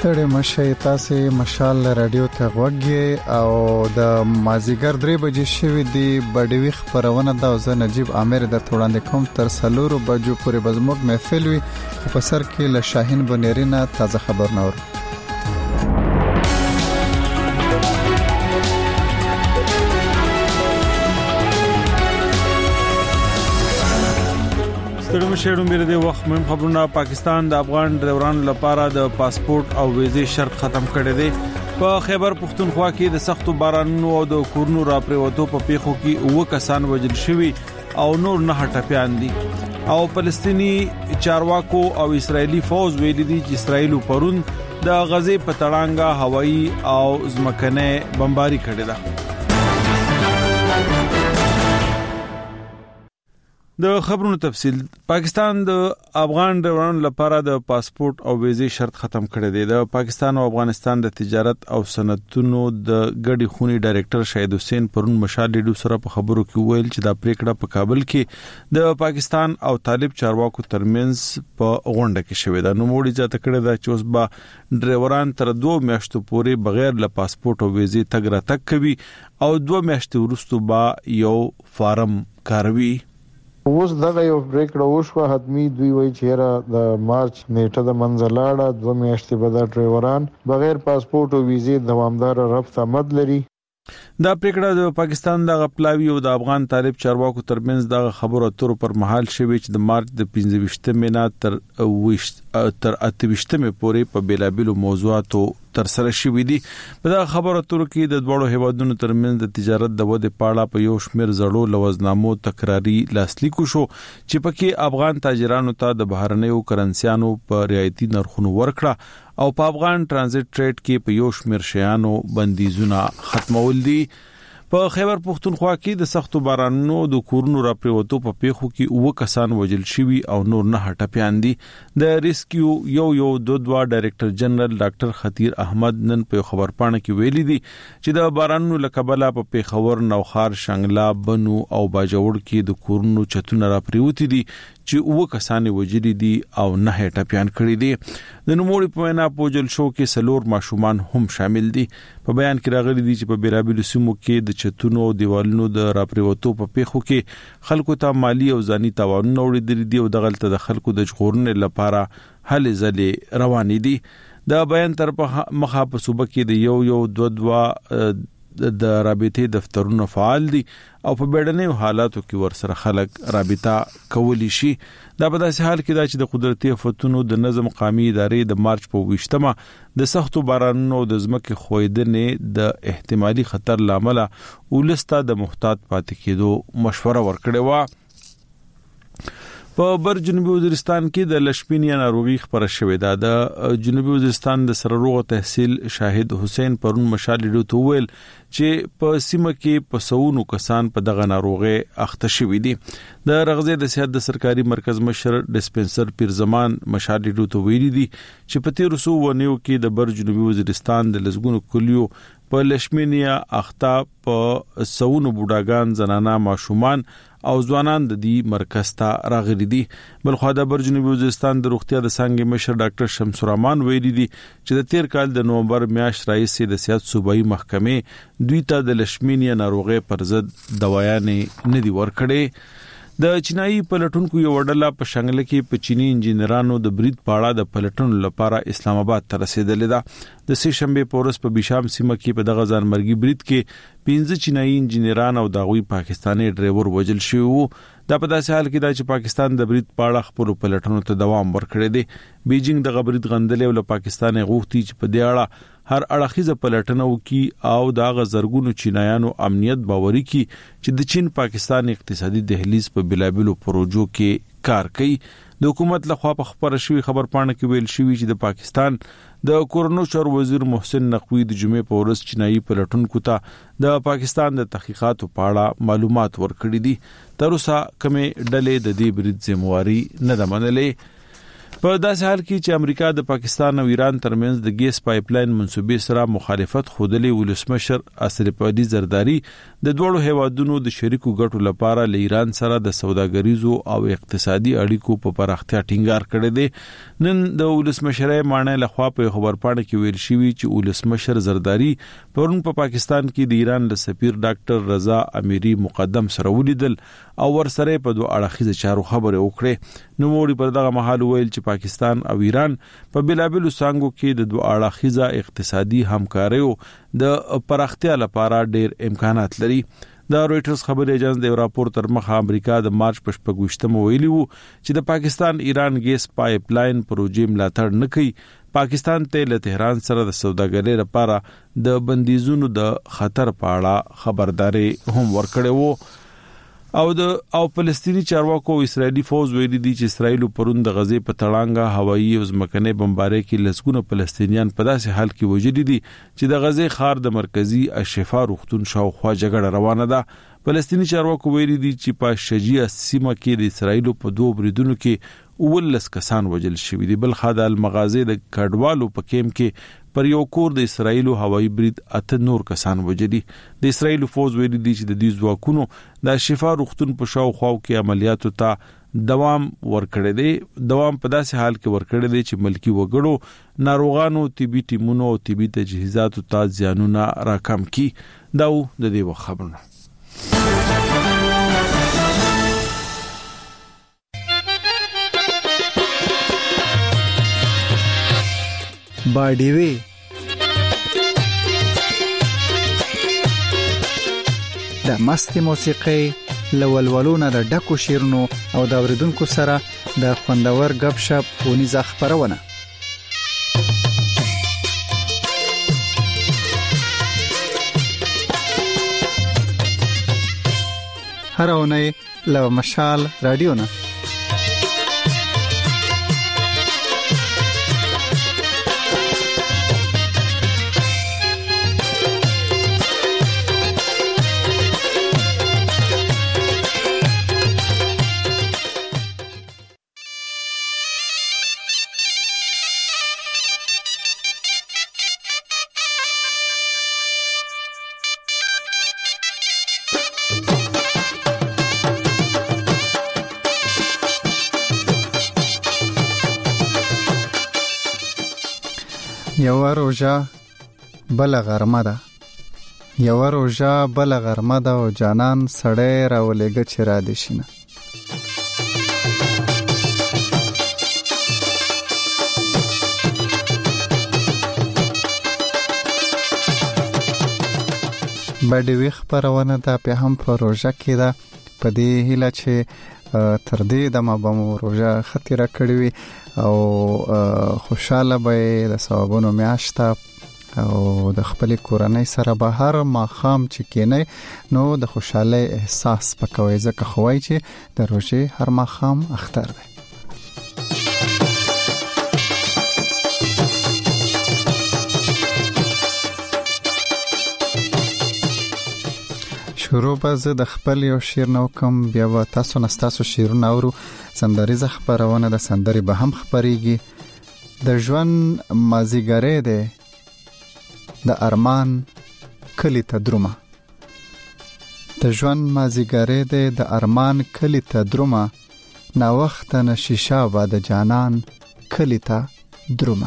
ستړي مشه تاسو مشال رادیو ته غوږی او د مازیګر 3 بجې شوې دی بډوي خبرونه د زه نجیب عامر د توړاندې کوم تر 4 بجو پورې بزموږ محفل وي په سر کې له شاهین بنيرینا تازه خبر نور ستړي شهرونو مې د وخت مهم خبرونه پاکستان د افغان ډرایورانو لپاره د پاسپورت او ویزې شرط ختم کړی دی په خیبر پختونخوا کې د سختو بارانونو او د کورونو راپریوتو په پیښو کې 9 کسان وژل شوي او نور 9 ټپيان دي او فلسطینی چارواکو او اسرایلی فوج ویلي دي چې اسرایل پرون د غزې په تړانګه هوایي او ځمکنه بمباري کړې ده د خبرونو تفصیل پاکستان د افغان ډرایورانو لپاره د پاسپورت او ویزې شرط ختم کړی دی د پاکستان او افغانستان د تجارت او صنعتونو د ګډي خونی ډایریکټر شهید حسین پرون مشال لیډو سره په خبرو کې ویل چې دا پریکړه په کابل کې د پاکستان او طالب چارواکو ترمنځ په غونډه کې شوې ده نو موړي ځات کړی دا چې اوس با ډرایوران تر 2 میاشتو پورې بغیر له پاسپورت او ویزې تګ راتګ کوي او 2 میاشتې وروسته با یو فارم کاروي اوس دغه یو پریکړه وشوه حتمی دوی وایي چې را د مارچ نیټه د منځلاړه 2 میاشتې به د ډرایوران بغیر پاسپورت او ویزې دوامدار رفت آمد لري دا پریکړه د پاکستان د غپلاوی او د افغان طالب چارواکو ترمنځ د خبرو اترو پر مهال شوی چې د مارچ د 15 مینا تر 28 پورې په بیلابلو موضوعاتو تر سره شوې دي په دا خبرو اترو کې د دوړو هیوادونو ترمنځ د تجارت د ودې پاړه په یو شمیر زړو لوزنامو تکراری لاسلیکو شو چې پکې افغان تاجرانو ته د بهرنیو کرنسيانو په رعایتي نرخونو ورکړه او په افغان ترانزیت ټریډ کې په یو شمیر شیانو بندیزونه ختمول دي په خیبر پختونخوا کې د سختو بارانونو د کورونو راپریوتو په پیښو کې 9 کسان وژل شوي او نور 9 ټپيان دي د ریسکیو یو دوا ډایریکټر جنرال ډاکټر خطیر احمد نن په خبرپاڼه کې ویلي دي چې د بارانونو لکبله په پیښور نوخار شنګلا بنو او باجوړ کې د کورونو چتونه راپریوتي دي چې 9 کسان وژلي دي او 9 ټپيان کړي دي د نوموړي په وینا پوجل شو کې سلور ماشومان هم شامل دي په بیان کې راغلي دي چې په بیرابلو سیمو کې د چتونو او دیوالونو د راپریوتو په پیښو کې خلکو ته مالی او ځاني تاوانونه وړي دي او دغلت د خلکو د ژغورنې لپاره هلې ځلې روان دي دا بیان تر مخه په صوبه کې د یو دوا د رابطې دفترونو فعال دي او په بیړنیو حالاتو کې ورسره خلک رابطه کولی شي دا په داسې حال کې دا چې د قدرتي آفتونو د نظم قومي ادارې د مارچ په 20مه د سختو بارانونو د ځمکې خویدنې د احتمالي خطر لامل ولسته د محتاط پاتې کېدو مشوره ورکړې و په بر جنوبي وزیرستان کې د لشمینیا ناروغي خبره شوې ده د جنوبي وزیرستان د سرروغ تحصیل شاهد حسین پرون مشال لیډو ته ویل چې په سیمه کې په 100 کسان په دغه ناروغي اخته شوي دي د رغزې د صحت د سرکاري مرکز مشر ډسپنسر پیرزمان مشال لیډو ته ویلي دي چې په 1300 ونیو کې د بر جنوبي وزیرستان د لزګونو کلیو په لشمینیا اخته په 100 بوډاګان زنانه ماشومان او ځوانان د دې مرکز ته راغلي دي بلخو د بر جنوبي وزیرستان د روغتیا د څنګه مشر ډاکټر شمس الرحمن ویلي دي چې د تیر کال د نومبر میاشت رئیس د صحت صوبایي محکمې دوی ته د لشمینیا ناروغي پر ضد دوايانې نه دي ورکړې د چینایي پلټونکو یو وډله په شنګله کې په چینی انجینرانو د برید پاړه د پلټونو لپاره اسلام آباد ته رسیدلې ده د سه شنبه پورس په بشام سیمه کې په دغه ځانمرګي برید کې 15 چینایي انجینران او داغوي پاکستاني ډرایور وژل شوی وو دا په داسې حال کې دا چې پاکستان د برید پاړه خپل پلټونو ته دوام ورکړي دي بیجینګ د برید غندلې ول پاکستان غوښتي چې په دې اړه هر اړخیزه پلټنه وکي او دا غزرګونو چینایانو امنیت باوري کی چې د چین پاکستان اقتصادي دهلیز په بلابلو پروژو کې کار کوي د حکومت لخوا په خبر شوی خبرپاڼه کې ویل شوی چې د پاکستان د کورونو چارو وزیر محسن نقوی د جمعې په ورځ چینایي پلټونکو ته د پاکستان د تحقیقاتو په اړه معلومات ورکړي دي تر اوسه کومه ډلې د دې برید ذمہواری نه ده منلې په داسې حال کې چې امریکا د پاکستان او ایران ترمنځ د ګیس پایپلاین منسوبې سره مخالفت خودلې، ولسمشر اشرف غنی زرداری د دوړو هیوادونو د شریکو ګټو لپاره له ایران سره د سوداګریزو او اقتصادي اړیکو په پراختیا ټینګار کړی دی. نن د ولسمشرۍ مانای لخوا په خبرپاڼه کې ویل شوی چې ولسمشر زرداری پرون په پاکستان کې د ایران له سفیر ډاکټر رضا امیری مقدم سره ولیدل او ورسره په دوه اړخیزه چارو خبرې وکړې. نو موري پر دغه مهال ویل چې پاکستان او ایران په بلابلو څنګهو کې د دوه اړخیزه اقتصادي همکاریو د پراختیا لپاره ډېر امکانات لري. د رويټرز خبري ایجنس د راپور تر مخه امریکا د مارچ په 28 ویلي وو چې د پاکستان ایران ګیس پایپ لاین پروژې ملاتړ نه کوي. پاکستان ته له تهران سره د سوداګرۍ لپاره د بندیزونو د خطر په اړه خبرداري هم ورکړې وو. او فلسطینی چارواکو اسرایلی فوج ویلي دي چې اسرایل پرون د غزې په تړانګه هوایي او ځمکني بمبارۍ کې لسګونه فلسطینیان په داسې حال کې وژلي دي چې د غزې ښار د مرکزی الشفا روغتون شاوخوا جګړه روانه ده. فلسطینی چارواکو ویلي دي چې په شجیع سیمه کې د اسرایل په دوه بریدونو کې 19 کسان وژل شوي دي. بل خاطر المغازي د کډوالو په کیم کې پر یو کور د اسرایل هوایي برید 8 نور کسان وژلي. د اسرایل فوج ویلي دي چې د دې ځواکونو د شفا روغتون په شاوخوا کې عملیاتو ته دوام ورکړی دی. دوام په داسې حال کې ورکړی دی چې ملکی وګړو ناروغانو طبي ټیمونو او طبي تجهیزاتو ته ځانونه راکم کی. دا د دې خبرونه باډیوي د مستي موسیقي لولولونه د ډکو شیرونو او د اوریدونکو سره د خوندور غب شپ ونیزه خبرونه. هر اونۍ له مشال رادیو نه یو روزه بل غرمه ده، یو روزه بل غرمه ده او جانان سړی راولېګه چې را دي شینه. باډیوي خبرونه ده په هم په روزه کې ده. په دې هیله چې تر دې دمه به مو روزه خطیره کړې وي او خوشاله به د ثوابونو میاشته او د خپل کورنۍ سره به هر ماخام چې کینې نو د خوشاله احساس پکوي ځکه خوای چې د روزه هر ماخام اختر دی. شروع به د خپل یو شعر نو کوم بیا و تاسو نستاسو شعرونه اورو. سندریزه خبرونه د سندري به هم خبريږي. د ژوند مازیګری دی د ارمان کلی ته درومه. د ژوند مازیګری دی د ارمان کلی ته درومه. نا وخت نه شیشه و د جانان کلی ته درومه.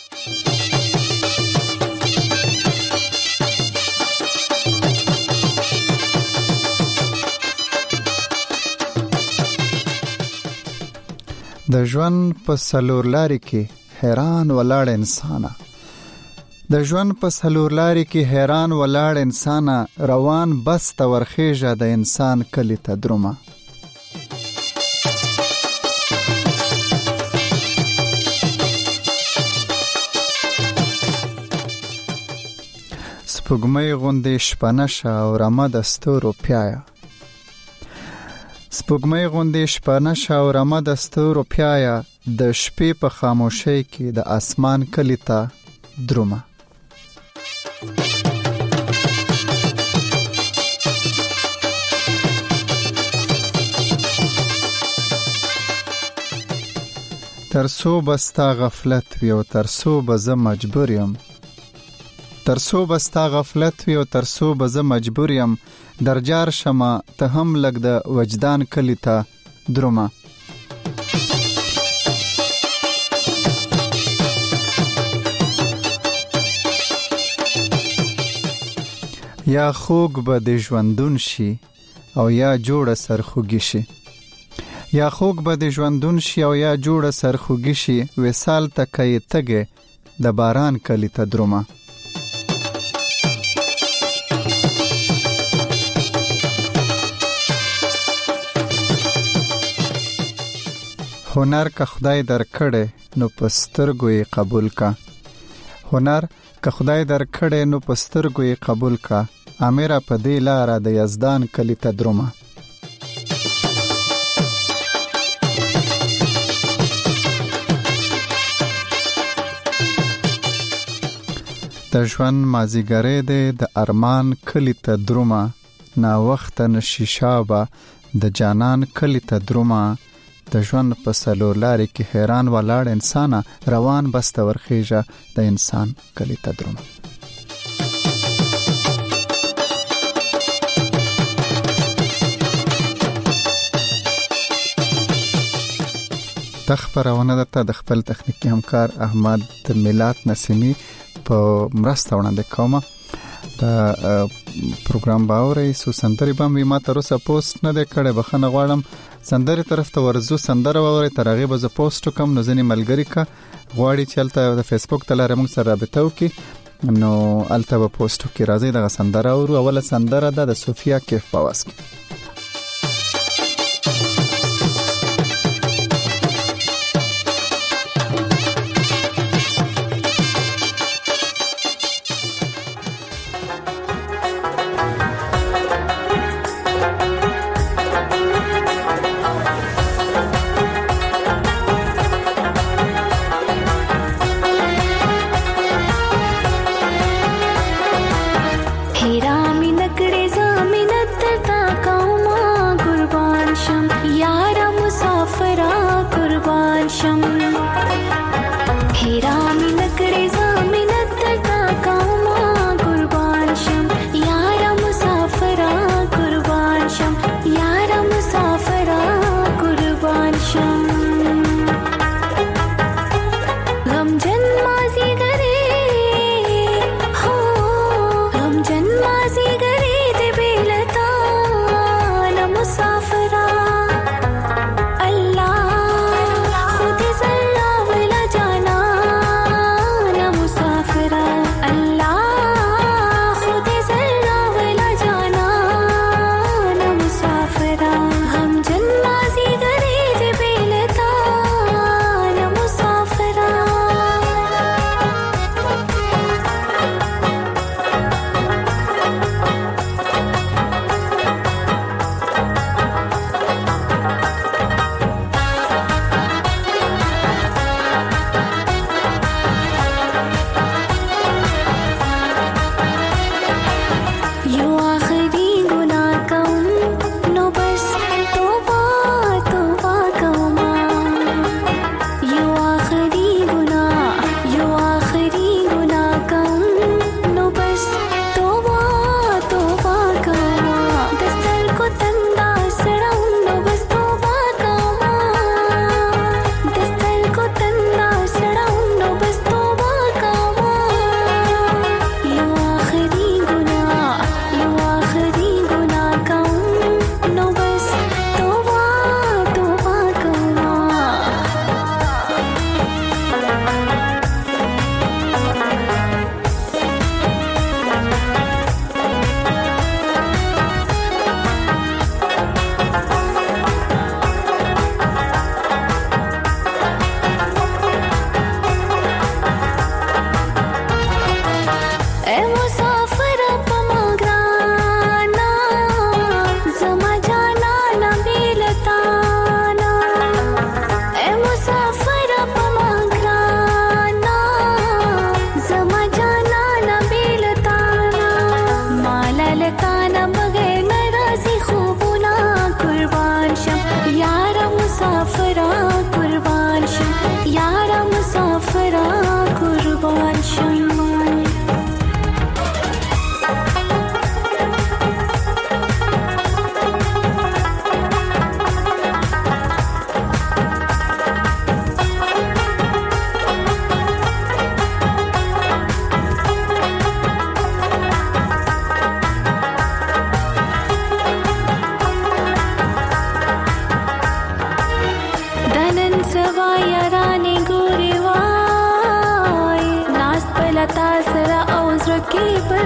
د ژوند په سلور لاري کې حیران ولاړ انسان، د ژوند په سلور لاري کې حیران ولاړ انسان، روان بس ته ورخیژه د انسان کلی ته درومه. سپوږمۍ غوندې شپنه شه او رمه د ستورو پیایه. سپوږمۍ غوندې شپنه شه او رمه د ستورو پیایه. د شپې په خاموشۍ کې د اسمان کلی ته درومه. ترسو بستا غفلت وی او ترسو بزه مجبور یم ترسو بستا غفلت وی او ترسو بزه مجبور یم درجار شمه ته هم لګ د وجدان کلی ته درومه یا خوږ به د ژوندون شي او یا جوړه سرخوږي شي یا خوږ به د ژوندون شي او یا جوړه سرخوږي شي وصال ته کوي تګې د باران کلی ته درومه هنر که خدای درکړې نو په سترګو یې قبول کا هنر که خدای درکړې نو په سترګو یې قبول کا امیره په دې لاره د یزدان کلی ته درومه د ژوند مازیګری دی د ارمان کلی ته درومه نا وخت نشي شابه د جانان کلی ته درومه د ژوند په سلور لارې کې حیران ولاړ انسانه روان بسته ورخیژه د انسان کلی ته درومه خبرونه درته د خپل تخنیکی همکار احمد میلاد نسیمی په مرسته وړاندې کوم د پروګرام باورې سو سندري بم ما تر اوسه پوسټ نه د کړه بخنه غواړم سندري طرف ته ورزو سندره ووري ترغه به ز پوسټ کوم نو ځنی ملګری کا غواړي چلته د فیسبوک تلاره موږ سره رابطه وکي نو الته په پوسټ کې راځي د سندره او اوله سندره د صوفیا کیف پاواس हेरा मिनकड़े जा मिनत तका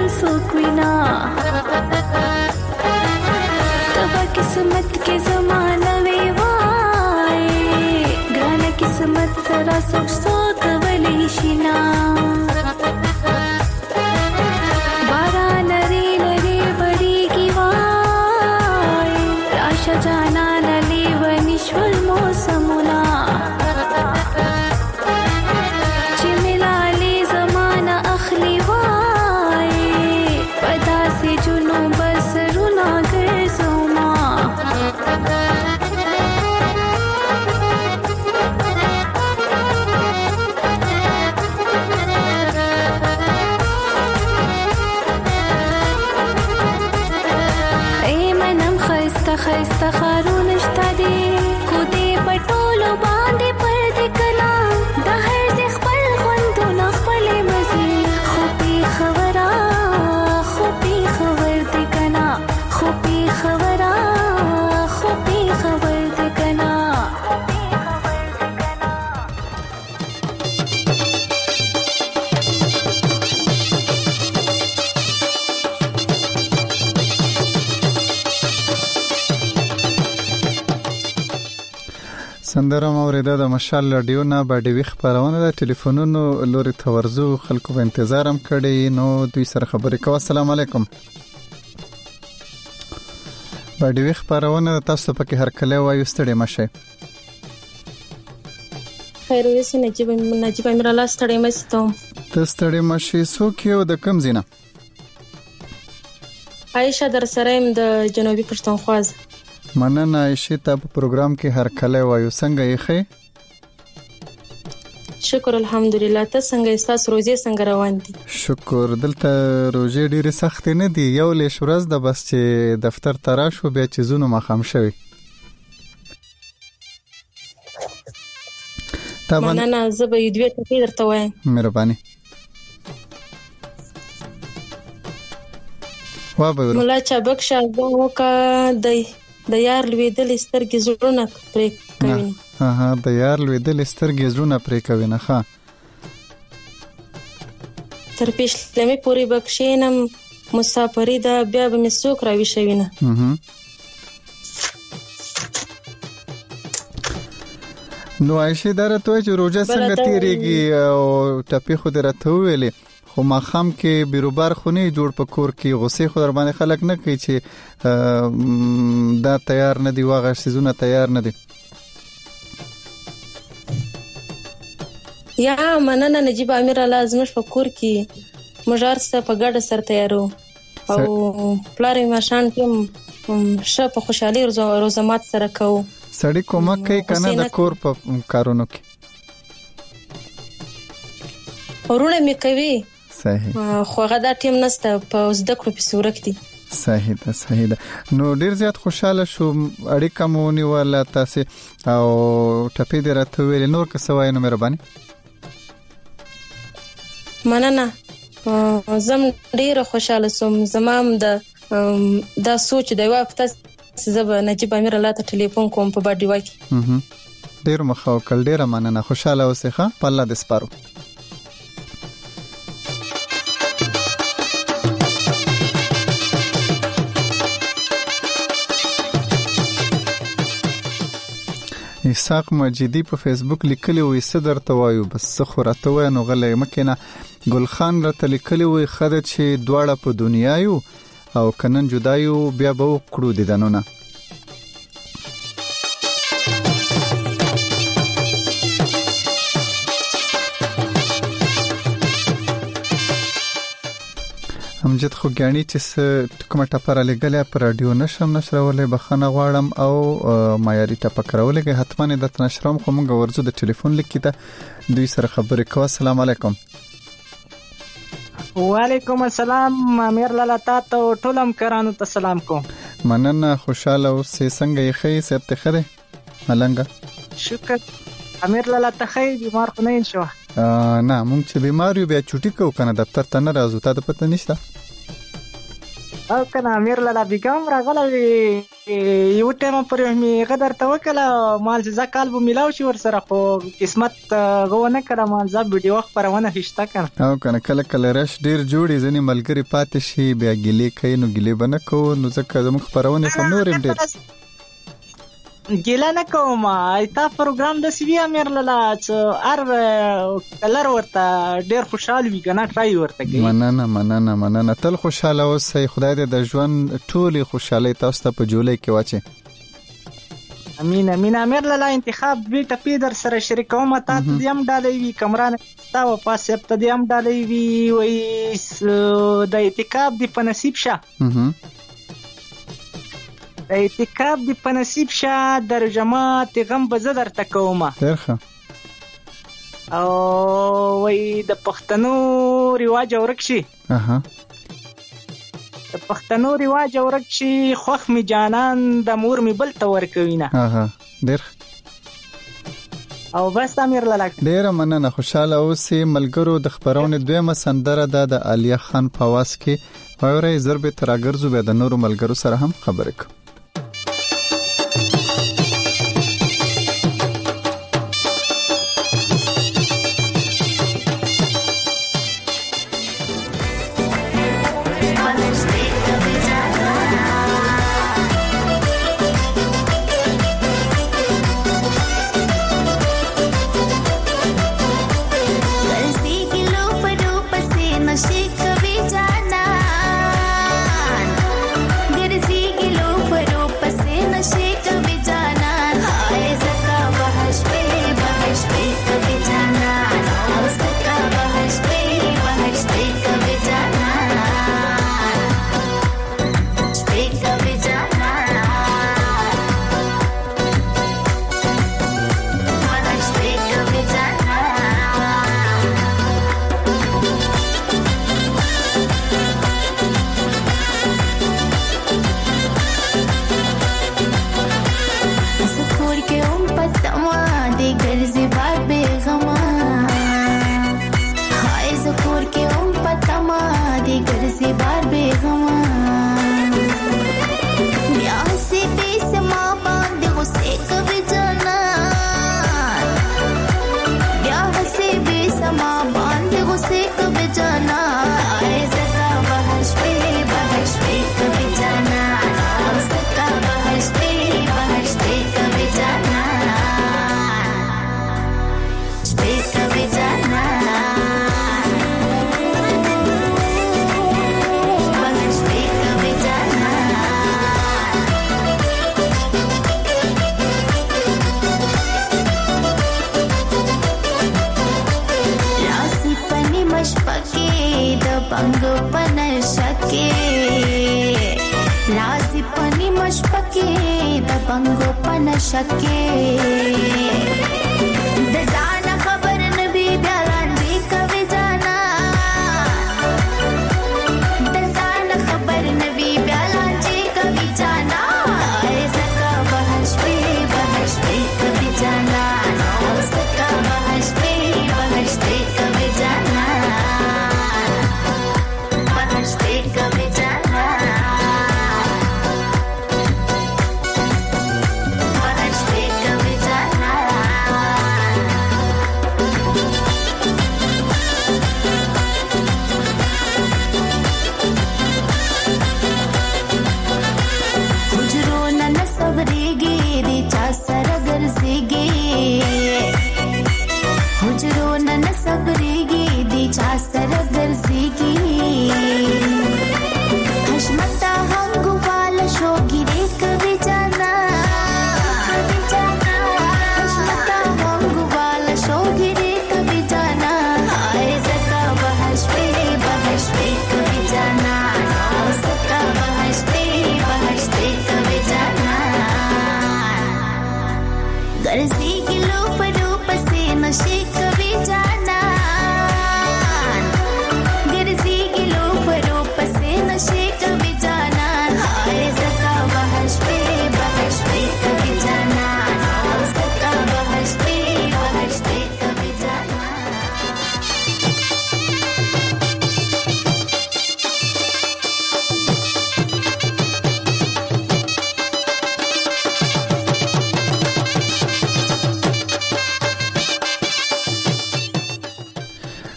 सुकविना तबा किस्मत के जमाना वे वाए ग्राना किस्मत सरा सुख सोत वली शिना बारा नरे नरे बड़ी की वाए राशा जाना नले वनिश्वल मौसमुना चिमिलाले जमाना अखली वाए पदा से जुनू बस रुना कर सोमा खस्ता खारून اشتدي خودي پټولو باندې پر دې کنا د هر ځ خپل خوندونه خپل مزي خو په خبره دې کنا خو په خبره دې کنا سندره موریده د مشال رادیو نه باندې وی خبرونه د ټلیفونونو لوري تورزو خلکو په انتظار هم کړي نو دوی سره خبرې کوي. السلام علیکم. باندې وی خبرونه تاسو پکې هر کله وایو ستړي مشه. خیر اوسې نجيب امیر الله ستړي مشه ته ستړي مشه سو کېو د کم زینه عائشہ در سره د جنوبي پښتونخوا مننه عائشہ ته په پروګرام کې هر کله وایو څنګه یې ښه شکر الحمدلله ته څنګه استاس روزي څنګه روان دي شکر دلته روزي ډیره سخت نه دي یو لیش ورځ د بس چې دفتر ترا شو بیا چې زونه مخام شوی مننه زبې دوی ته درته وایم مهرباني وابه مولا چابک شاو کا د یار لویدل سترګې زړونه پرې کوي ها د یار لویدل سترګې زړونه پرې کوي نه ها تر پېښلمې پوری بخښینم مسافری دا بیا به مسوک راوي شوینه نو عائشہ درته چې روزه څنګه تیریږي او ټپی خو درته ویلې خو ماخام کې بیروبار خونی جوړ پکور کې غصه خو در باندې خلک نه کوي چې دا تیار نه دی واغه سيزونه تیار نه دي یا مننه نجيب امیر الله ازمش پکور کې مجار سره په ګډه سر تیارو او پلار ماشان کې ش په خوشحالي روزمات سره کو سړی کومک کوي کنه د کور په کارونو کې ورونه مې کوي صحیح خو غدا ټیم نسته په زده کړو په صورت دي صحیح ده نو ډیر زیات خوشاله شو اړیکه مونږ ولا تاسو او ټپی درته ویل نور که سوای نو مهرباني مننه زم ډیر خوشاله سوم زمام دا سوچ دی وخت زب نجيب امیر الله ته ټلیفون کوم په باډي وای ډیر مخاو کل ډیر مننه خوشاله اوسه په الله دې سپارو اسحاق مجیدی په فیسبوک لیکلی وي صدر توایو بس خو راته وای نو غلې مکینه ګل خان راته لیکلی وي خدای چې دواړه په دنیا یو او کنن جدایو بیا به کړو دي دنونه امجد خوګانی چې کومه ټاپره لګلې پر رادیو نشم نشرولې بخنه غواړم او معیاري ټاپکرولې کې حتماً د تنشرم خو موږ ورزو د ټلیفون لیکیته دوی سره خبرې کوو. السلام علیکم. وعلیکم السلام امیر لالا تاسو ټولم کرانو ته سلام کوم. مننه خوشاله او څنګه یې خې سپته خره ملنګ شکر امیر لالا ته خې بیمار خو نه شو نه مونږ چې بیمار یو بیا چټي کو کنه دفتر ته نه راځو ته پته نشته او کنه امیر لالا بیګم راغلی یو ټایم پر می غدر ته وکړه مال ځکه کال به ملاو شي ور سره خو قسمت غو نه کړه مال ځا ویډیو خبرونه هشته کنه او کنه کله کله رش ډیر جوړي ځنی ملګری پاتې شي بیا ګلې کوي نو ګلې بنه کو نو ځکه زموږ خبرونه په نور ډیر ګیلا نه کوم ایتا پروګرام د سی وی امیر لاله چې ار کلر ورته ډیر خوشاله وي کنه ټرای ورته کوي مننه تل خوشاله اوسئ خدای دې د ژوند ټولي خوشالۍ تاسو ته په جولای کې واچي امين امیر لاله انتخاب وی ټپی در سره شریکوم تا دیم ډالې وی کمران تا و پاسه ته دیم ډالې وی وای د انتخاب دی په نصیب شه اعتکاف دی په نصیب شه در جماعت غم به زه درته کومه درخه او وای د پښتنو رواج ورک شي د پښتنو رواج ورک شي خوخ می جانان د مور می بل ته ورکوي نه او بس امیر لاله ډیر مننه خوشاله اوسئ ملګرو د خبرونه دویمه سندره د عالیه خان په واس کې اورې ضرب تراګرزو به د نورو ملګرو سره هم خبرې کوم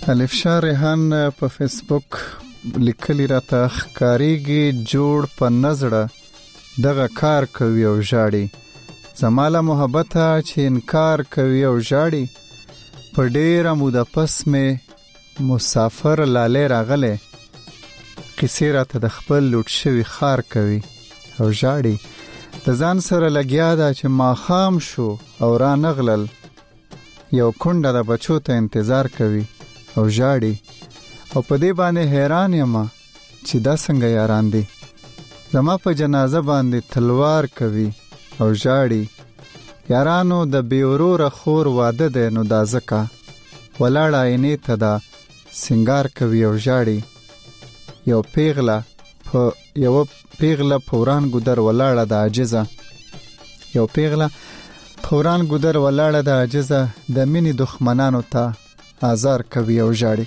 الف شاه ریحان په فیسبوک لیکلی راته ښکاریږي جوړ په نظره دغه کار کوي او ژاړي زماله محبت چې انکار کوي او ژاړي په ډیره موده پس مې مسافر لاله راغله قصې راته د خپل لوټ شوی خار کوي او ژاړي د ځان سره لګیا ده چې ما خام شو او را نغلل یو کونډه د بچو ته انتظار کوي او ژاړي او په دې باندې حیران یم چې دا څنګه یاران دي زما په جنازه باندې تلوار کوي او ژاړي یارانو د بیورور خور واده ده نو دا زکه ولاړه عینې ته دا سنگار کوي او ژاړي یو پیغله فوران ګدر ولاړه د عاجزه یو پیغله فوران ګدر ولاړه د عاجزه د مینې دښمنانو ته آزار کوي او ژاړي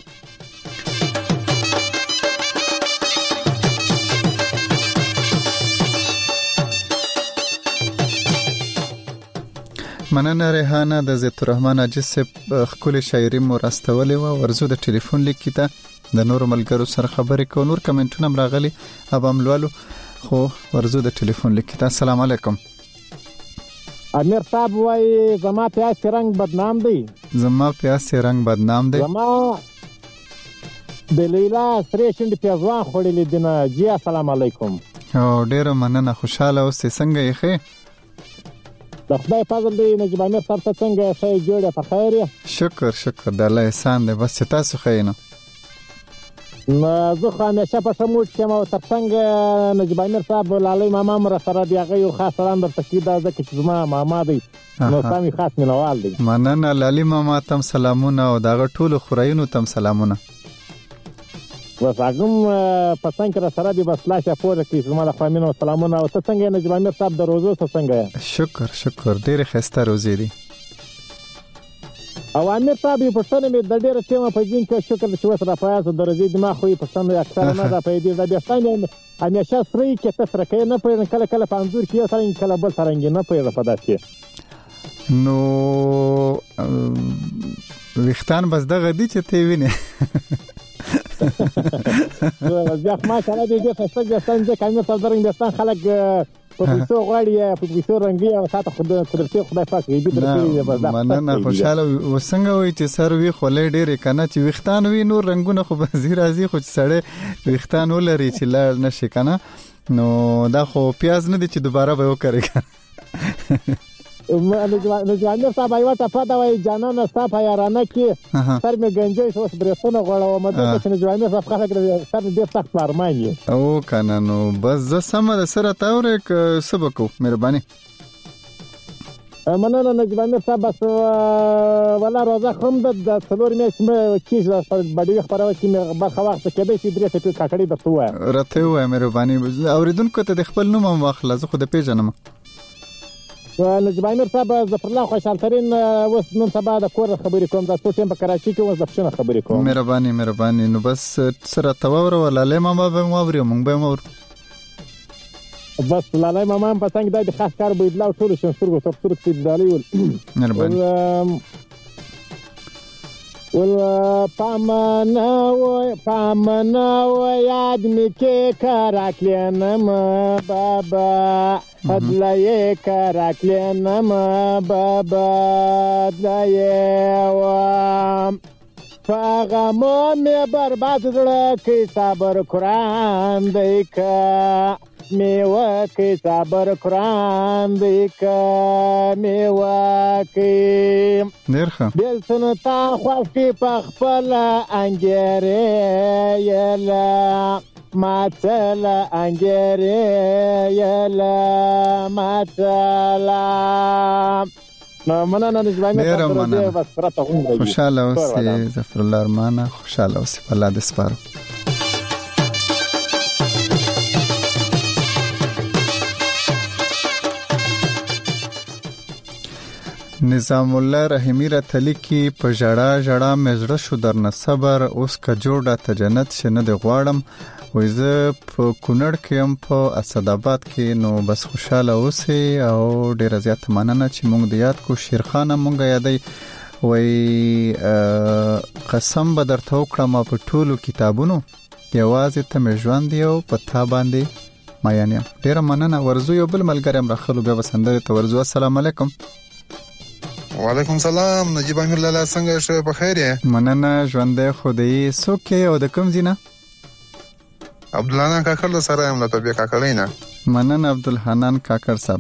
مننه ریحانه د زیت الرحمن عاجز سے خپل شاعری مو راستولې و ورزو د ټلیفون لیک کیته د نور ملګرو سره خبرې کو نور کمنټونه راغلي اب املوالو خو ورزو د ټلیفون لیک کیته السلام علیکم امیر صاحب وای زما پیاس رنگ بدنام دی زما د لیلا سریشند پیازوان خورلې دینه جی السلام علیکم او ډیر مننه خوشاله اوسې څنګه یې ښه د خدای فضل دی نجیب امیر صاحب ته څنګه ښه جوړه په خیر شکر د الله احسان دی بس چې تاسو ښه نه زه خو همیشه په سموټ کې مو ترڅنګ نجیب امیر صاحب لالي ماما مر سره دی هغه یو خاص سلام درته کیدا ځکه چې زما ماما دی نو سامي خاص مینوال دی مننه لالي ماما تم سلامونه او دغه ټولو خورایونو تم سلامونه بس هغه په څنګه سره دی بس لاشه پوره کې زما د خامینو سلامونه او څنګه نجیب امیر صاحب د روزو څنګه شکر ډېر خسته روزي دي او امیر صاحب په څنګه مې د ډېر ټیمه په دین کې شکر چې وسره پایاز درځي دماغ خو په څنګه اکثر نه دا په دې د بیاستان همیشه سری کې تاسو کې نه پېژن کله په انځور کې سره کله بل سره نه پېژن په داسې نو وختان بس دغه دي چې ته وینې بیا ما سره دې څه څنګه کامیاب صدرنګ دستان خلک په پیسو غواړي په پیسو رنګي او ساته قدرتي خدای پاک دې درته بس مننه خوشاله وسنګ وي چې سر وی خولې ډېرې کنه چې وختان وی نور رنگونه خو بزیر راځي خو سړې وختان ولري چې لاړ نشي کنه نو دا خو پیاز نه دي چې دوباره به وکړي نجوانیر صاحب ایوه ټپه دا وایي جانانه ستا په یارانه کې سر مې گنجی شو اوس برېښونه غوړوم دلته چې نجوانیر صاحب خلک سر ډېر سخت په ارمان یې او کنه نو بس زه سمه د سره تاورې څه به کوو مهرباني مننه نجوانیر صاحب بس ولا روزه هم د څلور میاشتې کېږي بډوي خپرونه کې مې برخه وخت کېدی چې درې ټپې کاکړي درته ووایم راته ووایه مهرباني اورېدونکو ته د خپل نوم هم واخله زه خو د پیژنم نجیب امیر صاحب ظفر الله خوشحال ترین اوس نن سبا د کور خبرې کوم د ټول ټیم په کراچي کې اوس د پښنه خبرې کوم مهرباني نو بس سره تاور ولاله ماما به موري مونږ به مور بس لاله ماما په څنګه د خاص کار به ادلا ټول شنسرګو تفسیر کې دالي مهرباني ول پامنا و یاد می کې کراکلنم بابا ادلای کراکلنم بابا ادلای و فغمو می برباد زړه کې صبر قران دی کا میوه کې صبر قران دی کا میوه کې نرخه بل سنتا خوښ کې پخپل انګره یلا ماتلا انګره یلا ماتلا نو مننه نجیب امیر صاحب بس پرته هم خوشاله اوسې ظفر الله ارمانه خوشاله اوسې په الله دې سپارو نظام الله رحیمی را تلی کی په جړه مزړه شو درنه صبر اوس کا جوړه ته جنت شنه د غواړم وای زه په کونړ کې هم په اسداباد کې نو بس خوشاله اوسې او ډیر زیات مننه چې مونږ د یاد کو شیرخان مونږ یادای وای قسم به درته وکړم په ټولو کتابونو یوازې ته مې ژوند یو پتا باندې ماینه. ډیر مننه. ورزو یو بل ملګری راخلو بیا وسندره ته ورزو. السلام علیکم. وعلیکم سلام. نجیب امیر لاله څنګه شې؟ په خیر یې؟ مننه. ژوند خدای سوکه او د کوم زینا؟ عبدالحنان کاکړ سره یم له طبيعه کاکړینا. مننه عبدالحنان کاکړ صاحب.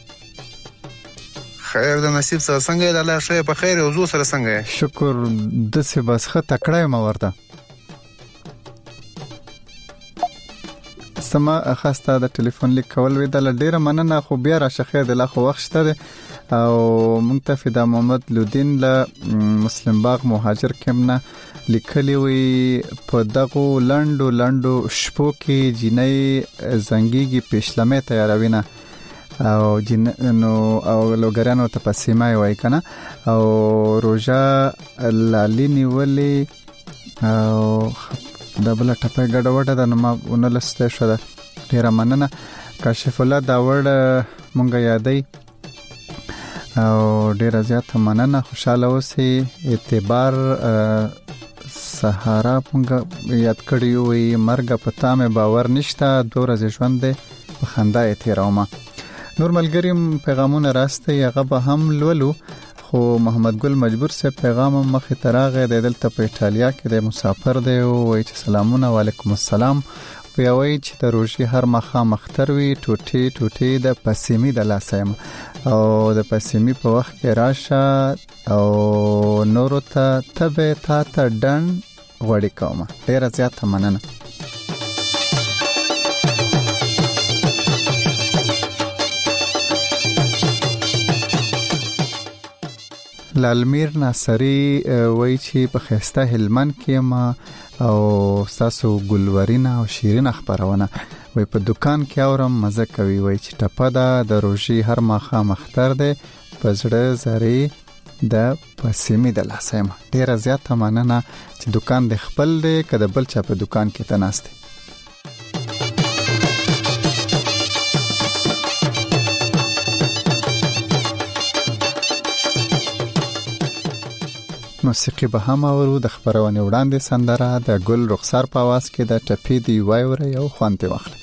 خیر د نصیب سره څنګه لاله شې؟ په خیر او زو سره څنګه؟ شکر د څه بس خه تکړه ما ورته. سما اخسته د ټلیفون لیک کول وی د ډیره مننه. خو بیا را شخې د لا خو وخت شته او منتفی د محمد لودین له مسلم باغ مهاجر کمنه لیکلی وی په دغه لندو شپو کې جنې زنګيږي پښلمه تیاروینه او نو او لوګرانو ته پسیمه وای کنه او روجا لالینی ولی او دبل ټپه ګډوډه د نوم ونلسته شو ده. ډیره مننه. کاشف الله دا وړ مونږه یادای او ډیره زیاته مننه. خوشاله اوسئ. اعتبار سهارا مونږه یاد کړیو وي مرګ پتا مې باور نشته دوره ژوند په خندا تیرومه. نور ملګریم پیغامونه راسته هغه به هم لولو خو محمد ګل مجبور سه پیغام مخه تراغه د دلته په ایتالیا کې د مسافر دی او وایي چې سلامونه وعلیکم السلام. په وایي چې د روشي هر مخه مختر وی ټوټي د پسیمی د لاسیم او د پسیمی په وخت کې راشه او نور ته تبه تا ته ډن غوړی کومه. ډیره زیاته مننه. لالمیر ناصری وای چې په خسته هلمند کې ما او ساسو ګلورینا او شیرین خبرونه وای په دکان کې اورم مزه کوي. وای چې ټپه ده د روشي هر ماخه مختر ده پزړه زری د پسیمی د لاسه. ډیره زیاته مننه چې دکان د خپل دی کده بل چا په دکان کې تناسته. موسیقي به هم اورو. د خبرونه وړاندې سندره د ګل رخسار په आवाज کې د ټپې دی وایوره یو خوانته واخله.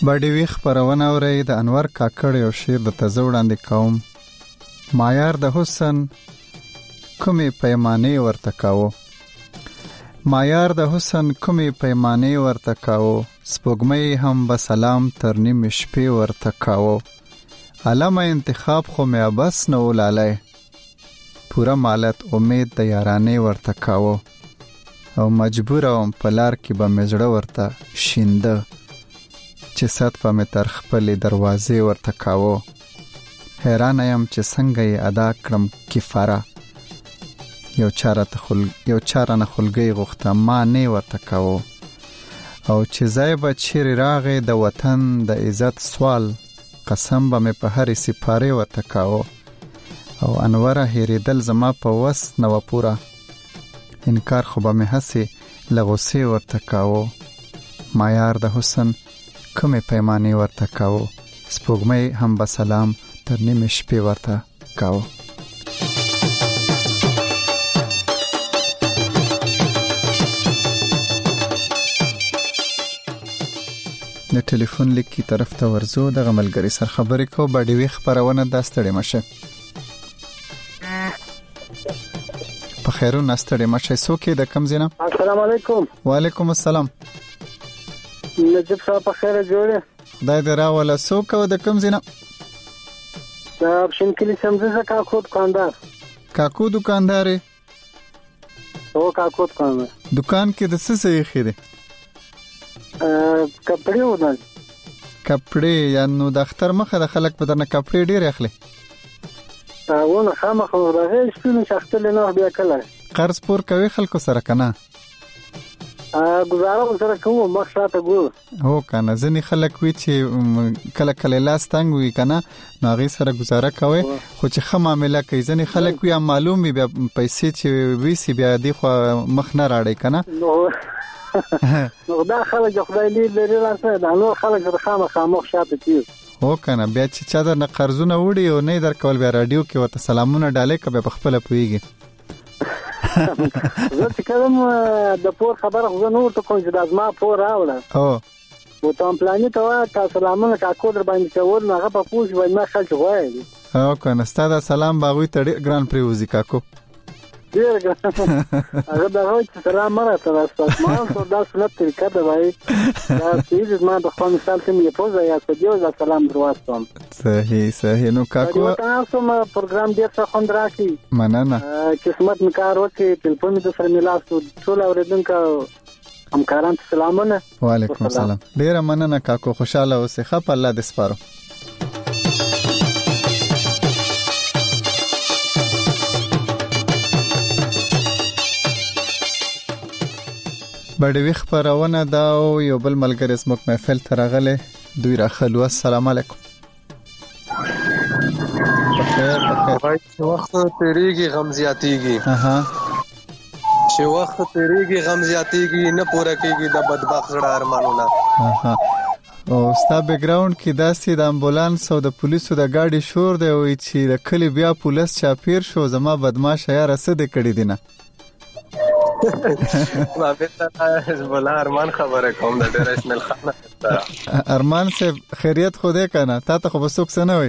باډي وی خبرونه اوري د انور کاکړ یو شعر د تزه وړاندې کوم. معیار د حسن کومې پیمانې ورته کاوه، معیار د حسن کومې پیمانې ورته کاوه، سپوږمۍ هم به سلام تر نیم شپې ورته کاوه. علامه انتخاب خو مې بس نه ولالای، پورا مالت امید د یارانې ورته کاوه، او مجبور وم په لار کې به مې زړه ورته شینده، چې ست په مې تر خپلې دروازې ورته کاوه. حیران یم چې څنګه یې ادا کړم کفاره، یو چاره نه خلګۍ غوښته ما نه ورته کاوه. او چې ځای به چیرې راغی د وطن د عزت سوال، قسم به مې په هرې سپارې ورته کاوه. او انوره هېرېدل زما په وس نه وه پوره، انکار خو به مې هسې له غوسې ورته کاوه. معیار د حسن کومې پیمانې ورته کاوه، سپوږمۍ هم به سلام تر نیمې شپې ورته کاوه. د ټلیفون لیک کی طرف ته ورزو، د غملګری سر خبرې کو. باډي وی خبرونه د ستړي مشه په خیرون ستړي مشه. سوکې د کم زینه؟ السلام علیکم. وعلیکم السلام. نجیب صاحب په خیر جوړه؟ خدای دې راوله. سوک د کم زینه؟ دا شینکلی سمزه کاکو دکاندار. کاکو دکاندار؟ او کاکو دکاندار. دکان کې د څه څه خېده؟ کپڑے ودل. کپڑے یا نو د اختر مخه د خلک په درنه کپڑے ډیر اخلي. ونه خامخ راغی شپږ شختل نه بیا کله. قرض پور کوي خلکو سره کنه؟ گزاره سره کوم مخاطه ګور. هو کنه ځنی خلک وی چې کله کله لاس تنگ وی کنه نو هغه سره گزاره کوي، خو چې خه معاملې کوي ځنی خلک وی معلوم وي بیا پیسې چې وی سی بیا دی خو مخ نه راړي کنه. نو دا خلک خدای لري راځي دا نو خلک د خامخ شاته کیږي. هو کنه بیا چې چا در نه قرضونه وړي او نه در کول بیا رادیو کې ورته سلامونه ډالې کبه په خپل پويږي. زه چې کوم د پور خبره خو نور ته کوم چې د ازما پور راوړل. او ته پلانې ته تاسو سلامونه کاکو در باندې کول نه هغه په پوښ باندې ما خلک غواړي. او کنه ستاسو سلام باغوي ته ګران پریوزي کاکو. ډیر ګران. هغه دا وایي چې سلام مرته تاسو ما ته دا سنت طریقه ده وایي. دا چې ما د خپل مثال ته مې پوزا یا سدیو دا سلام دروازم. صحیح نو کاکو تاسو ما پروګرام ډیر څه خوند راکړي. مننه. قسمت مې کار وکړي، ټلیفون دې سره ملاسو ټول اوریدونکو همکاران ته سلامونه. وعلیکم السلام. ډیر مننه کاکو، خوشاله اوسئ. خپ الله دې سپارو. باډي وی خبرونه دا او یو بل ملګری زموږ محفل ته راغله. دوی راخلو. السلام علیکم. بخیر. چې وخت تیریږي غم زیاتیږي. چې وخت تیریږي غم زیاتیږي، نه پوره کیږي د بدبخت زړه ارمانونه. او ستا بیک گراوند کې داسې د امبولانس او د پولیسو د گاډي شور دی وي چې د کلی بیا پولیس چاپیر شو. زما بدمعاش یا رسد کړی دینه. ما به بولا ارمان خبره کوم د ډیر اسمل خان. ارمان سے خیریت خو دې کنه تا ته خو بسوک څه نه وي؟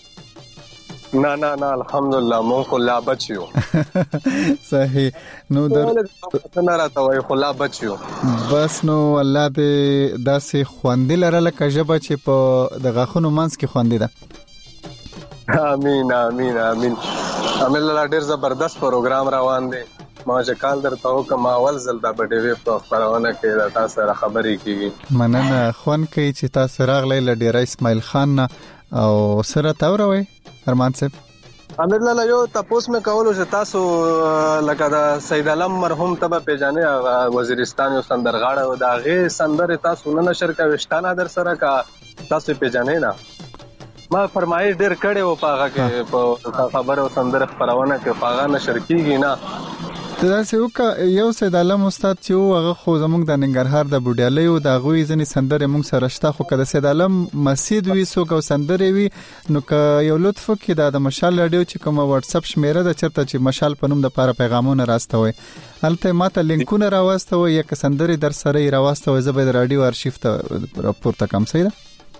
نه الحمدلله مون خو لا بچیو. صحیح. نو در نه راته وای خو لا بچیو. بس نو الله دې داسې خواندې لره لکه ژبه چې په د غاخونو منځ کې خواندې ده. امين. الله ډیر زبردست پروګرام روان دی. ما چې کال درته وکم اول ځل دا باډي وی په خبرونه کې دا تاسو سره خبرې کیږي. مننه. خوان کوي چې تاسو راغلی ل ډیر اسماعیل خان او سره تاوروي ارمان صاحب. امیر لاله یو تاسو مې کولو چې تاسو لکه دا سید علم مرحوم ته په پیژنې وزیرستان یو سندرغاړه او دا غي سندره تاسو نه نشر کا وشتانه در سره کا تاسو پیژنې نه. ما فرمایش ډیر کړي او پاغه کې په خبرو سندره خبرونه کې پاغه نشر کیږي نه. تاسو یو سید علم استاد چې هغه خو زموږ د ننګرهار د بوډیالۍ او د غوي ځنی سندره موږ سره شته، خو کله سید علم مسجد وی سو کو سندره وی نو ک یو لطف کې د مشال رادیو چې کوم واتس اپ شمیره د چرته چې مشال پنوم د پاره پیغامونه راستوي الته ماته لینکونه راوستوي یا ک سندره در سره راوستوي زبې د رادیو ارشیف ته راپورته کوم. صحیح ده.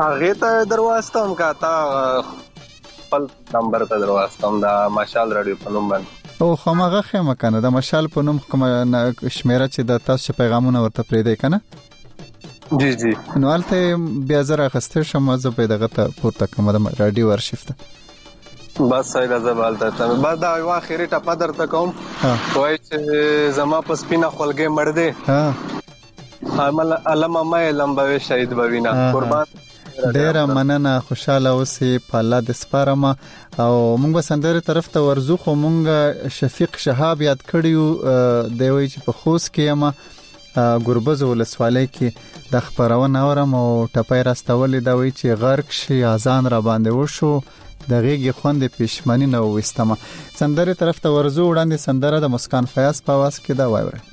هغه ته درواستم کا تا خپل نمبر ته درواستم دا مشال رادیو په نوم باندې او خامغه خمه کنه د مشال په نوم کوم شمیره چې د تاسو پیغامونه ورته پریدي کنه جی جی نو البته بیا زره غسته شمه زه په دغه ته پورته کوم د رادیو ارشیف ته بس سایله زبالته ته بعد دا یو اخیری ټپه درته کوم وای چې زما په سپینه خلګې مړ دې عمل علامه مې لمبوي شهید بوینا قربان ډیره مننه خوشاله اوسې په الله د سپارم او موږ به سندره طرف ته ورزو خو موږ شفیق شهاب یاد کړیو دی وی چې په خوست کې ما ګوربز ولسوالۍ کې د خبرونه اورم او ټپای راستولې دا وی چې غرق شي اذان را باندې وشو د غیږ خوند پښمنی نو وستمه سندره طرف ته ورزو وړاندې سندره د مسکان فیاض په واس کې دا وایي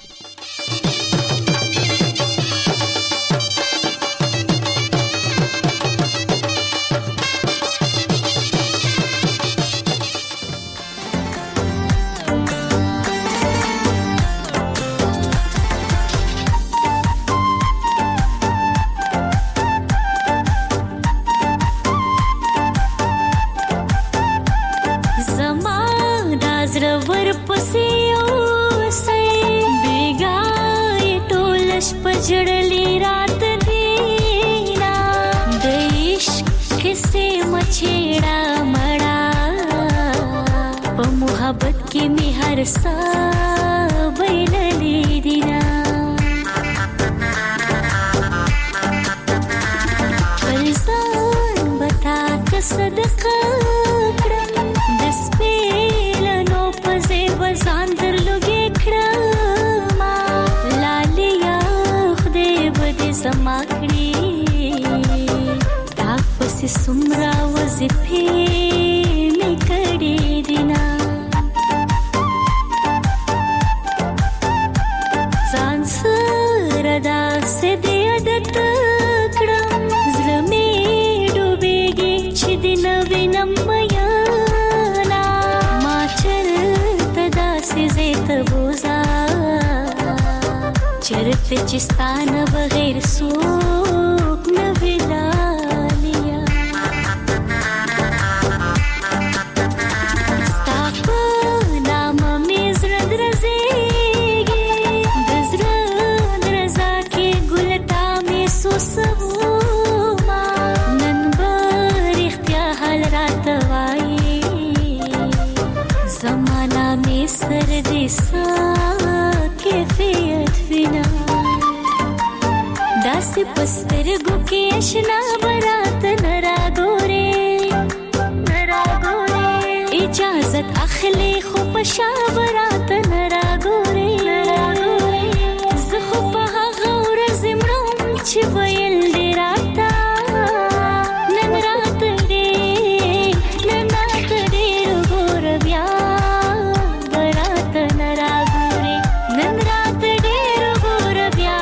چستانه بغیر سوق نه ولالیا ستاپ نام می زړه درځيږي د زړه درزا کې ګلتا می سوسو ما نن بر اختیار حال رات وای زمانہ می سر دې سا کیفیت فینا داسې پسترګو کې آشنا برات نرا ګورې اجازت اخلي خو په شابرات نرا ګورې زه خو په هغه ورځ مړم چې ویل دې راته نن رات دې ګور بیا برات نرا ګورې نن رات دې ګور بیا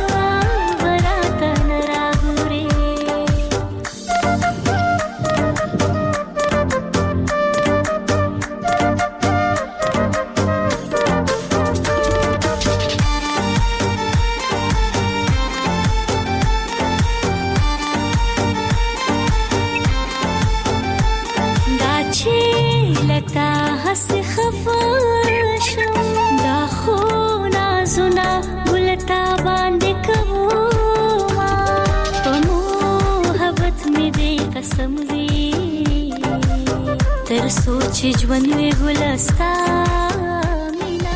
تر سوچ ژوند وی ګلستا مینا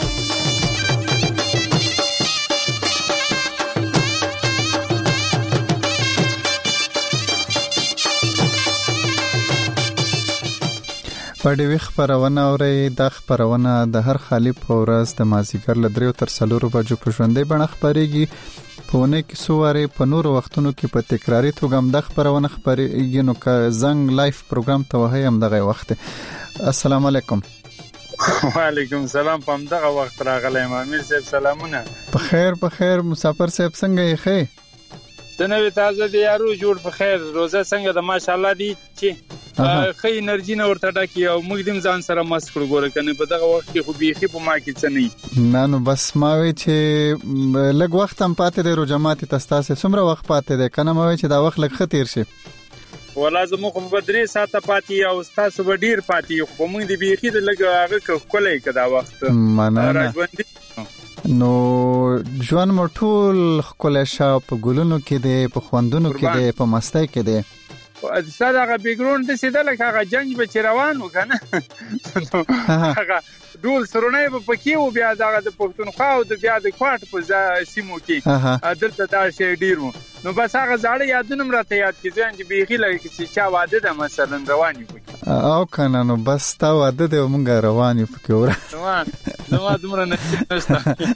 پډې وی خبرونه اوري د خبرونه د هر خالی په ورځ د مازیګر لدریو تر 4 بجو په ژوندې بڼه خبريږي په ونه کې سواره په نور وختونو کې په تکراری توګه هم د خبرونه خبريږي نو که زنګ لایف پروګرام ته وه هم دغه وخت السلام علیکم وعلیکم السلام په دغه وخت راغلی امیر صاحب سلامونه په خیر مسافر صاحب څنګه یې خې د نوې تازه دی یارو جوړ په خیر روزه څنګه د ماشاءالله دی چې خې انرژي نه ورته ډکې او موږ دیم ځان سره مس کړو ګوره کنه په دغه وخت کې خو بيخي په ما کې څه نه نو بس ما وی چې لږ وخت هم پاتې دی رو جماعت تاسو څومره وخت پاتې دی کنه ما وی چې دا وخت لږ خطر شي ولا زمو خو په 3 ساعته پاتې او تاسو به ډیر پاتې خو موږ دی بيخي د لږ هغه کولای کدا وخت راځوندي نو ژوند مو ټول خپل شاپ ګلونو کې دی په خوندونو کې دی په مستۍ کې دی ساده غا بیګراوند د سیده لکه هغه جنگ به روان وکنه هغه ډول سرونه په پکې او بیا دغه د پښتونخوا او د بیا د کوټ په سیمو کې دلته دا شی ډیرو نو بس هغه زاړه یادونه راته یاد کیږي چې بیخي لکه چې چا واده د مثلا رواني پکې او کنه نو بس تا واده د مونږ رواني پکې ور نو دومره نه نشته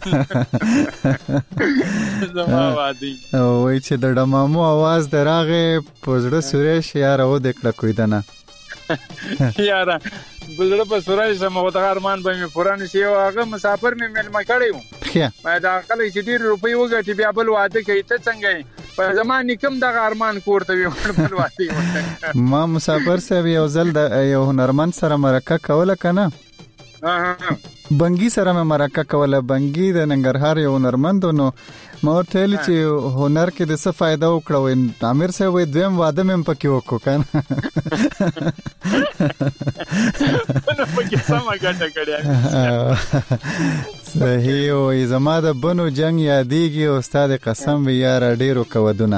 زما وادي وای چې د ډمامو आवाज دراغه پزړه سورېش یار او د کړه کوي دنه یار بلړه په سورای سم او د ارمان به می پوران شي او هغه مسافر می ملما کړیو ما دا خلک چې ډیر روپۍ وګټي بیا بل واده کوي ته څنګه په زمانه کوم د ارمان کوړته وي بل واده ما مسافر سره یو ځل د یو هنرمند سره مرکه کوله کنه بنګي سره مې مرکه کوله بنګي د ننګرهار یو هنرمند نو ما ورته ویل چې هنر کې د څه فائدہ وکړو امیر صاحب وې دویم واده مې پکې وکړو کنه نو پکې سم غټه کړیا صحیح او زما د بنو جنگ یادېږي او استاد قسم وی یار ډیرو کودونه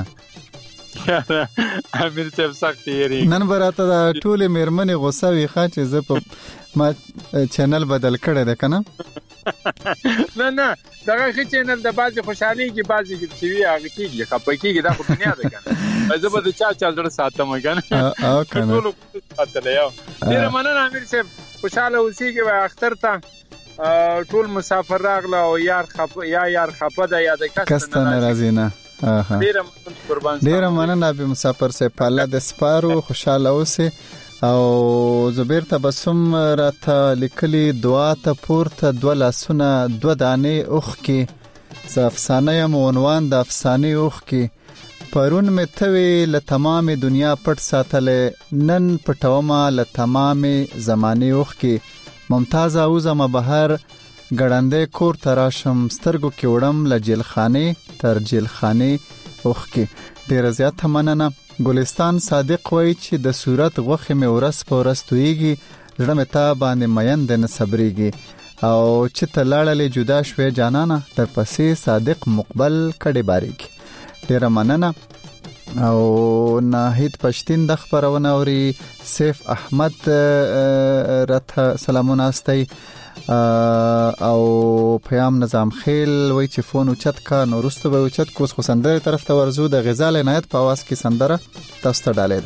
امیر صاحب سخت یری نن براته د ټوله میرمنې غوسه وی خا چې زه په ما چینل بدل کړی ده کنه نه دغه چینل د بازي خوشحالي کې بازي کې چې وی هغه کېږي خپکیږي دا خو دنیا ده کنه زه به د چا ډېر ساتم کنه او کنه ټول ساتل یو ډیر مننه امیر صاحب خوشاله اوسېږي و اختر ته ټول مسافر راغله او یار خپه ده یا د کسته ناراضی نه ډیر مننه به مسافر سه پاله د سپارو خوشاله اوسه او زبیر تبسم راته لیکلي دعا ته پورته دو لاسونه دو دانه اوخ کې ز افسانه یم عنوان د افسانه اوخ کې پرون مې توي له تمام دنیا پټ ساتلې نن پټوما له تمام زمانه اوخ کې ممتاز او زما بهر ګړندې کور تراشم سترګو کې وړم ل جیلخانه تر جیلخانه اوخ کې ډیر زیات مننه ګلستان صادق وای چې د صورت غوخه مې ورس په ورس تويږي زړه مې تا باندې مېند نه صبرېږي او چې تلاړلې جدا شوې جانانه تر پسې صادق مقبل کډي باریږي ډیر مننه او ناهید پښتين د خبرونه اوري سیف احمد راته سلامونه استي او پیام نظام خیل وای چې فون اوچت کا نو رستو به اوچت کوس خو سندره طرف ته ورزو د غزال عنایت په आवाज کې سندره تاسو ته ډالې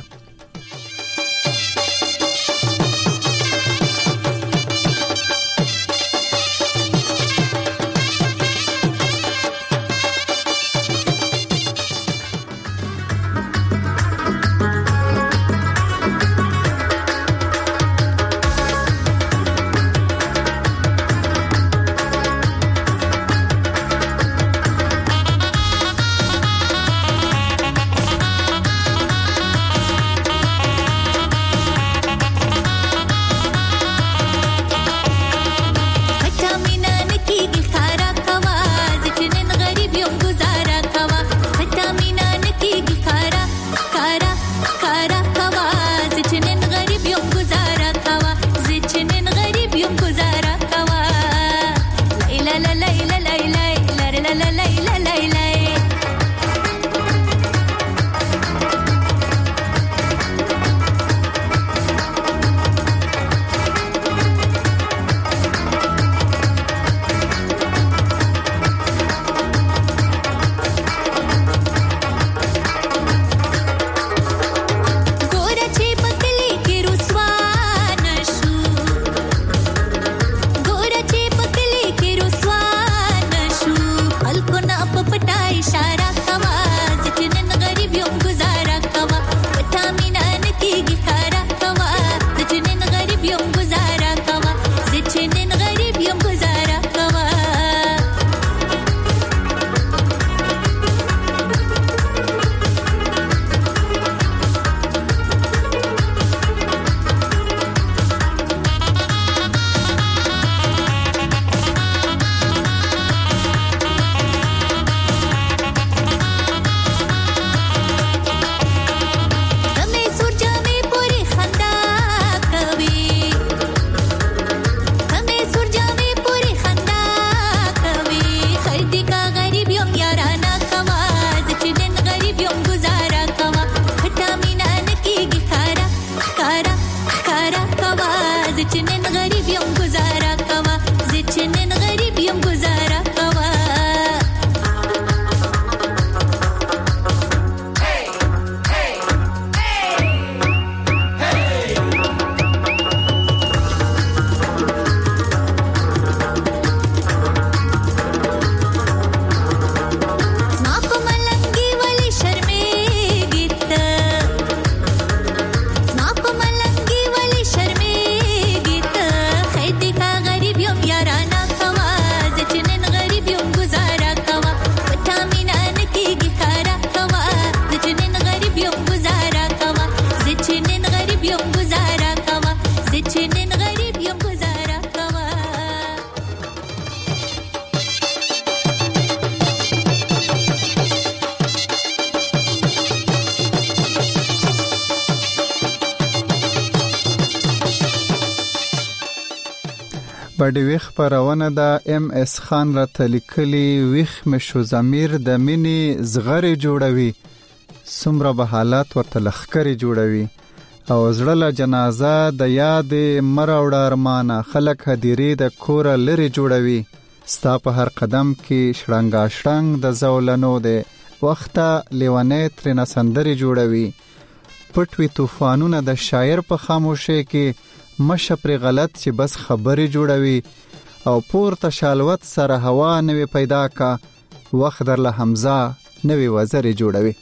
بډويخ پرونه د ام اس خان را تلیکلی ویخ مشو ضمیر د مینی زغری جوړوي سمره به حالات ورته لخکری جوړوي او زړه جنازه د یاد مراوړه ارمانه خلک هدیری د کور لري جوړوي ستا په هر قدم کې شړنګا شړنګ د زولنو ده وخته لیوانې ترنه سندري جوړوي پټوي طوفانونه د شاعر په خاموشي کې مشه پر غلط چې بس خبري جوړوي او پورته شالوت سره هوا نوي پیدا کا وخت در له حمزه نوي وزري جوړوي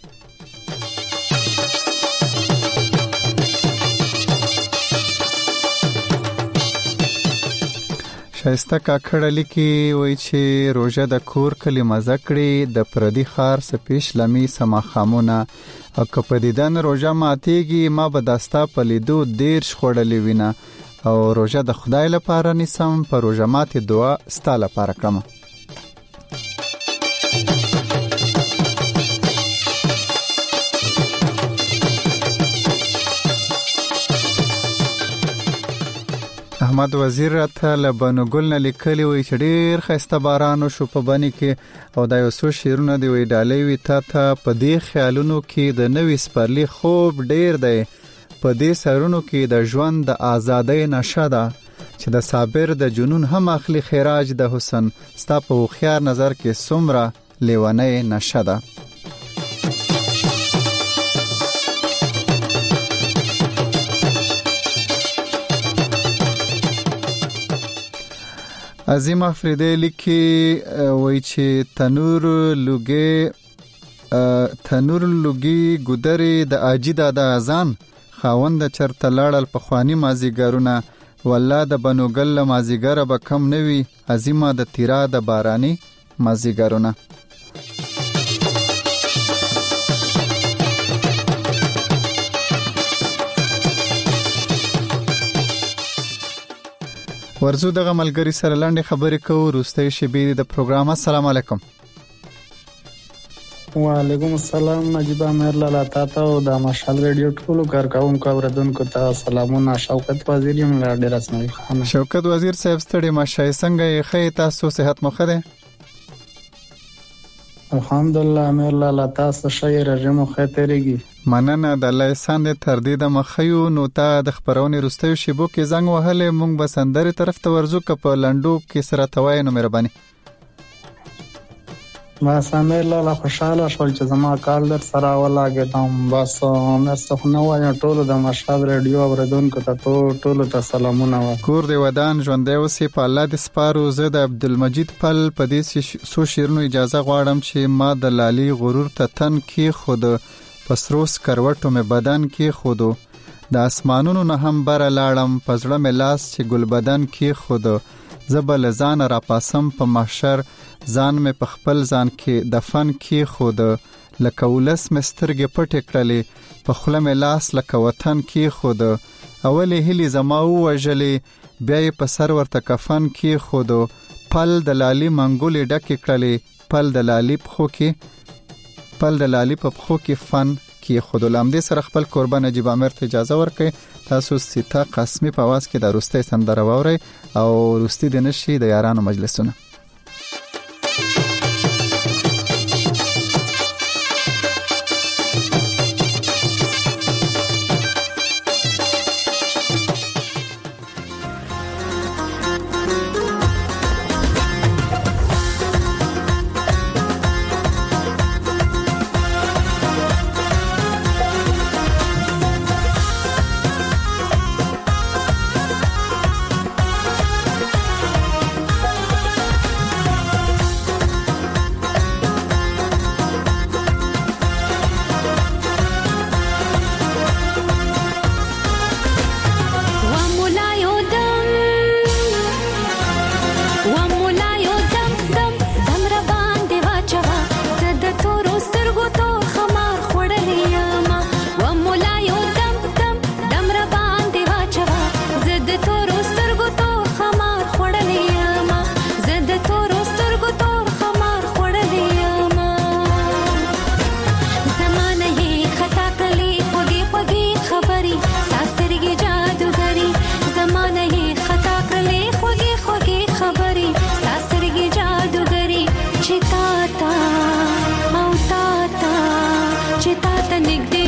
شایسته کاکړه لیکي وای چې روزه د کور کلی مزکړي د پردي خار سپیش لمی سما خامونه او کپدیدن روزه ماتيږي ما به داستا پلیدو دیر شخړلې وینا او روزه د خدای لپاره نسم پر روزه مات دعا ستاله لپاره کوم احمد وزیر راته لبنو ګل نه لیکلی وي چې ډیر خسته باران شو په باندې کې او دا یو څو شیرونه دی وی ډالې وی ته په دې خیالونو کې د نوې سپرلی خوب ډیر دی په دې سرونو کې د ژوند د ازادۍ نشه ده چې د صابر د جنون هم اخلي خراج د حسن ستا په خيار نظر کې سمره لیوانه نشه ده عظیم افریدی لیکي وای چې تنور لوګي ګدري د اجیدا د اذان خاوند چرته لاړل په خواني مازیګرونه والله د بنوګل مازیګر به کم نوي عظیمه د تیرا د باراني مازیګرونه ورزو دغه ملګری سره لاندې خبرې کوو روستي شبي د پروګرام السلام علیکم وعلیکم السلام نجیب امیر لالا تاسو د مشال ریډیو ټولو کارکونکو اوردونکو ته سلامونه شوکت وزیر یم ډیر اسمه خان شوکت وزیر صاحب ستړي ماشای څنګه خې تاسو صحت مخه ده الحمدلله امیر لالا تاسو شای رژیم خطرېږي مننه د الله احسان دې تر دې د مخیو نو ته د خبرونې روستي شبو کې زنګ وهلې مونږ به سندري طرف ته ورزو ک په لندو کې سره توای نو مهرباني ما امیر لالا خوشاله شول چې زما کال در سره ولاګم بس نرسه نو وایم ټولو د مشال ریډیو اوردونکو ته ټولو ته سلامونه کور دې ودان ژوندې اوسې په الله دې سپارو زه د عبدالمجید پل په دې سو شیرونو اجازه غواړم چې ما د لالي غرور ته تن کې خود پسروس کروټو مې بدن کې خودو د اسمانونو نه هم بر لاړم پزړه مې لاس چې ګل بدن کې خودو زبل ځان را پاسم په محشر ځان مې په خپل ځان کې دفن کې خودو لکه ولس مسترګې پټ کړلې په خله مې لاس لکه وطن کې خودو اولې هلي زما وژلې بیا په سر ورته کفن کې خودو پل د لالي منګولې ډکې کړلې پل د لالي په خو کې فن کې خود لامدې سره خپل قربان نجیب امیر ته اجازه ورکړي تاسو سیتا قسمی په आवाज کې د روستي سندره ووري او روستي د نشي د یارانو مجلسونه چې تا ته نږدې